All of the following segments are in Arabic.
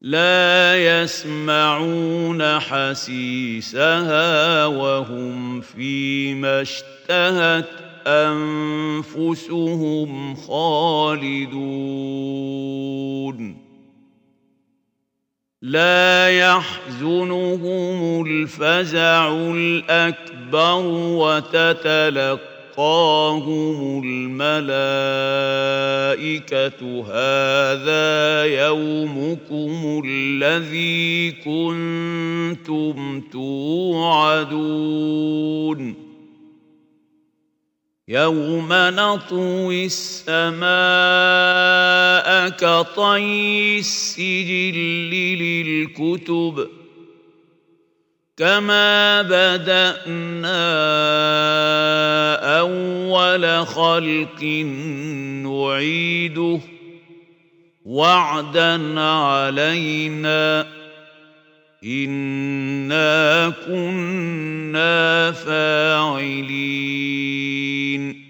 لا يسمعون حسيسها وهم فيما اشتهت أنفسهم خالدون لا يحزنهم الفزع الأكبر وتتلقاهم الملائكة هذا يومكم الذي كنتم توعدون يوم نطوي السماء كطي السجل للكتب كما بدأنا أول خلق نعيده وعدا علينا إنا كنا فاعلين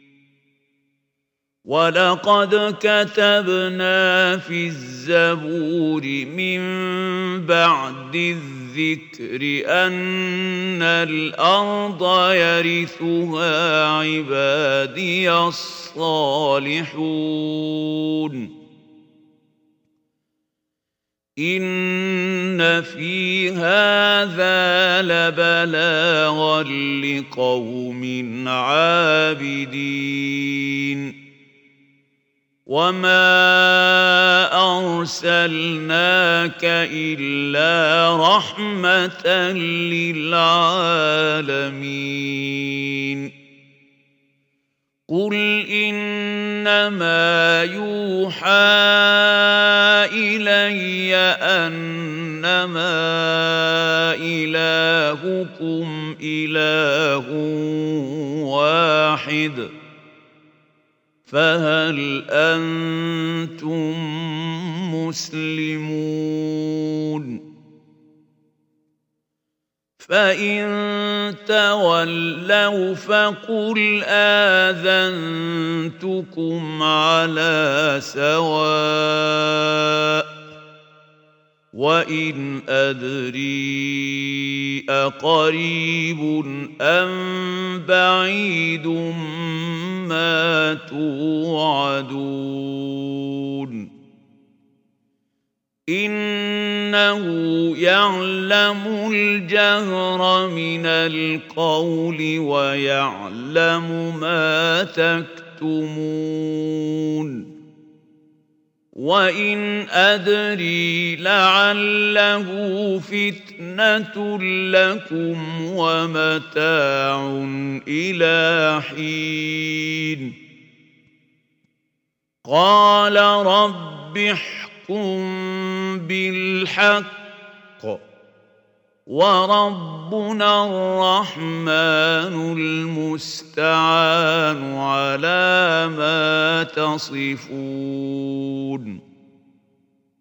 ولقد كتبنا في الزبور من بعد الذكر أن الأرض يرثها عبادي الصالحون إن في هذا لبلاغا لقوم عابدين وما أرسلناك إلا رحمة للعالمين قل إنما يوحى إلي أنما إلهكم إله واحد فهل أنتم مسلمون فإن تولوا فقل آذنتكم على سواء وإن أدري أقريب أم بعيد ما توعدون إنه يعلم الجهر من القول ويعلم ما تكتمون وإن أدري لعله فتنة لكم ومتاع إلى حين قال رب احكم بالحق وربنا الرحمن المستعان على ما تصفون